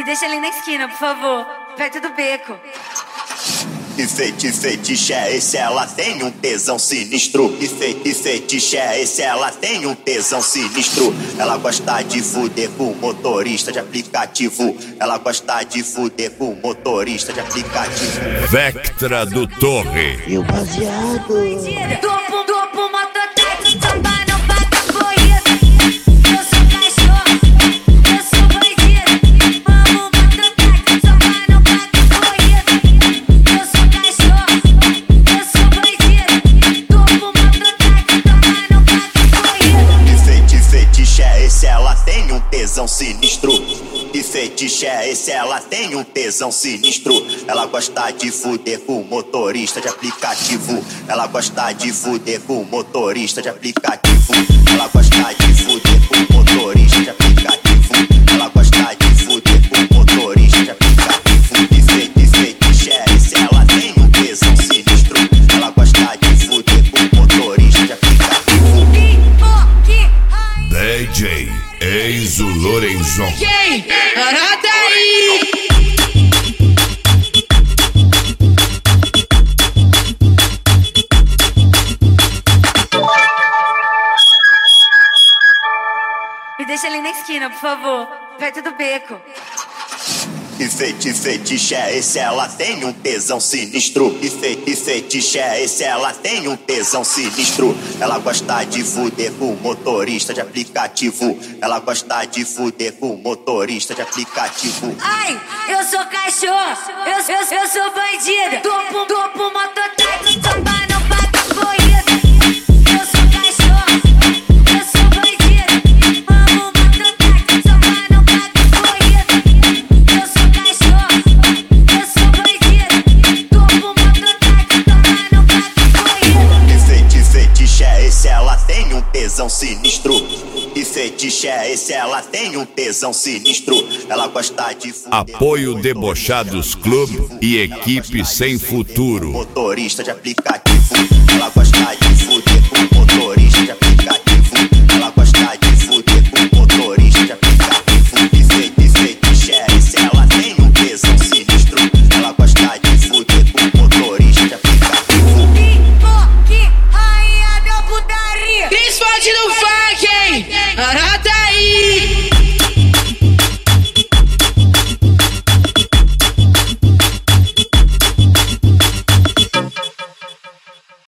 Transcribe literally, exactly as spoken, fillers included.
Me deixa ali na esquina, por favor, perto do beco. Que feiti, fetiche é esse? Ela tem um tesão sinistro. Que feiti, fetiche é esse? Ela tem um tesão sinistro. Ela gosta de fuder com motorista de aplicativo. Ela gosta de fuder com motorista de aplicativo. Vectra do Torre. E o baseado. Topo, topo, mototáxi, samba não paga corrida. Eu sou cachorro, eu sou bandido. Amo mototáxi, samba não paga corrida. Eu sou cachorro, eu sou bandido. Topo, mototáxi, samba não paga corrida. Que feiti, fetiche é esse? Ela tem um tesão sinistro. Que feitiço é esse? Ela tem um tesão sinistro. Ela gosta de fuder com motorista de aplicativo. Ela gosta de fuder com motorista de aplicativo. Ela gosta de fuder com motorista de aplicativo. Ela gosta de fuder com motorista de aplicativo. Que feitiço, feitiço é esse? Ela tem um tesão sinistro. Ela gosta de fuder com motorista de aplicativo. D J Enzo Lorenzon. Quem? Anota aí! Me deixa ali na esquina, por favor, perto do beco. Que feiti, fetiche é esse? Ela tem um tesão sinistro. Que feiti, fetiche é esse? Ela tem um tesão sinistro. Ela gosta de fuder com motorista de aplicativo. Ela gosta de fuder com motorista de aplicativo. Ai, eu sou cachorro, eu, eu, eu sou bandido. Topo, topo, mototáxi, samba não paga corrida. Eu sou cachorro, eu sou bandido. Amo mototáxi, samba não paga corrida. Eu sou cachorro, eu sou bandido. Topo, mototáxi, samba não paga corrida. Que feiti, fetiche é esse? Ela tem um tesão sinistro. Que feitiço é esse? Ela tem um tesão sinistro. Ela gosta de fuder. Apoio Debochados Clube e equipe sem futuro. Motorista de aplicativo. Ela gosta de fuder com motorista de aplicativo. Ela gosta de fuder com motorista de aplicativo. Que feitiço, fetiche é esse? Ela tem um tesão sinistro. Ela gosta de fuder com motorista de aplicativo. Que rainha da putaria. Cris Forte no